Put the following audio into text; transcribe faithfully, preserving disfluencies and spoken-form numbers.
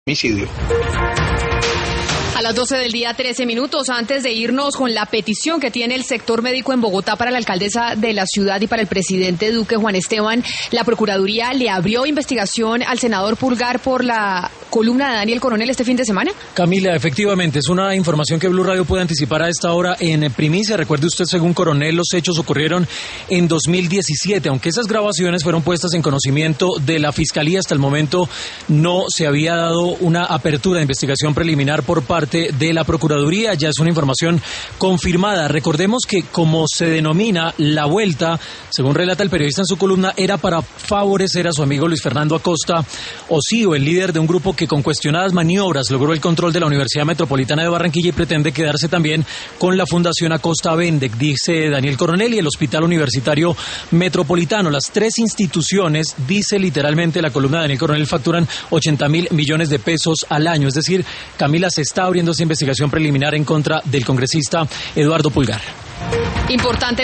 homicidio. A las doce del día, trece minutos, antes de irnos con la petición que tiene el sector médico en Bogotá para la alcaldesa de la ciudad y para el presidente Duque, Juan Esteban, la Procuraduría le abrió investigación al senador Pulgar por la columna de Daniel Coronel este fin de semana. Camila, efectivamente, es una información que Blue Radio puede anticipar a esta hora en primicia. Recuerde usted, según Coronel, los hechos ocurrieron en dos mil diecisiete, aunque esas grabaciones fueron puestas en conocimiento de la Fiscalía, hasta el momento no se había dado una apertura de investigación preliminar por parte de la Procuraduría. Ya es una información confirmada. Recordemos que, como se denomina la vuelta, según relata el periodista en su columna, era para favorecer a su amigo Luis Fernando Acosta Osío, el líder de un grupo que con cuestionadas maniobras logró el control de la Universidad Metropolitana de Barranquilla y pretende quedarse también con la Fundación Acosta Bendec, dice Daniel Coronel, y el Hospital Universitario Metropolitano. Las tres instituciones, dice literalmente la columna de Daniel Coronel, facturan ochenta mil millones de pesos al año. Es decir, Camila, se está abriendo esta investigación preliminar en contra del congresista Eduardo Pulgar. Importante